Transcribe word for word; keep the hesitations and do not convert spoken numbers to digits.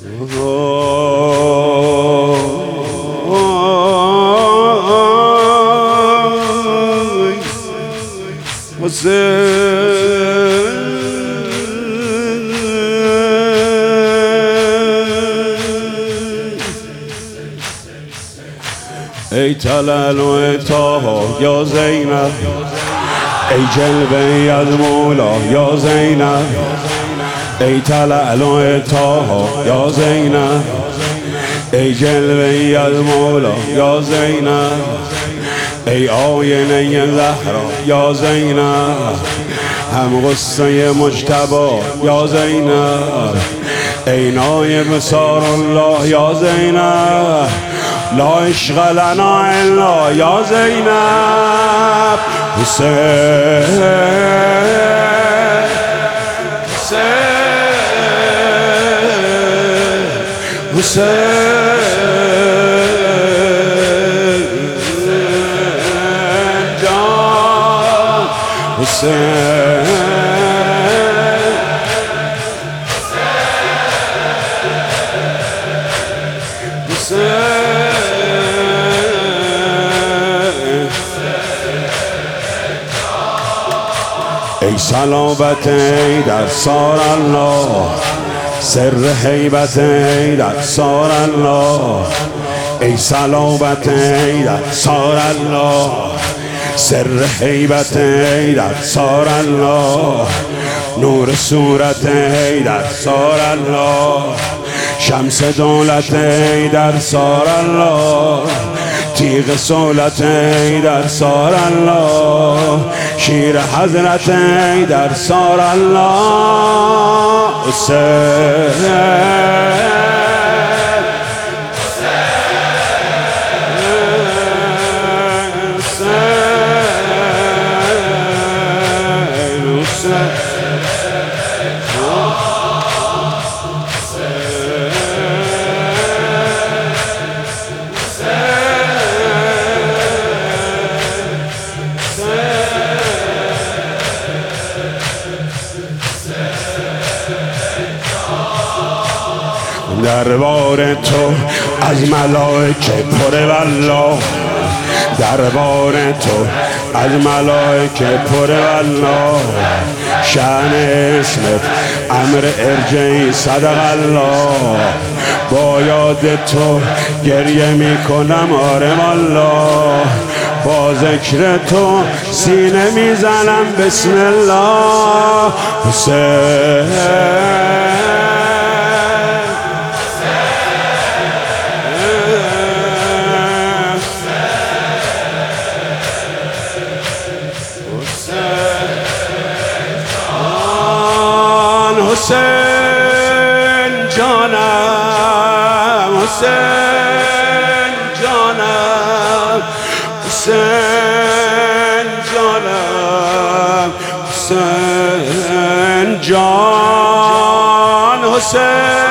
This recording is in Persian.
ای تلال و طه یا زینب، ای جلوه از مولا یا زینب، ای تلال و طه یا زینب، ای جلوه از مولا یا زینب، ای آینه زهرا یا زینب، هم غصه مجتبی یا زینب، ای نایب سار الله یا زینب، لا عشق لنا الا یا زینب. حسین حسین حسین جان حسین ای صلابت ای در سار الله، سر حیبت ای در سار الله، ای صلابت ای در سار الله، سر حیبت ای در سار الله، نور صورت ای در سار الله، شمس دولت ای در سار الله، تیغ صولت ای در سار الله، شیر حضرت ای در سار الله. حسین دربار تو از ملائکه پر والله، دربار تو از ملائکه پر والله، شأن اسمت امر ارجعی صدق الله، با یاد تو گریه می کنم آره والله، با ذکر تو سینه می زنم بسم الله. حسین حسین جانم، حسین جانم، حسین جانم، حسین جان، حسین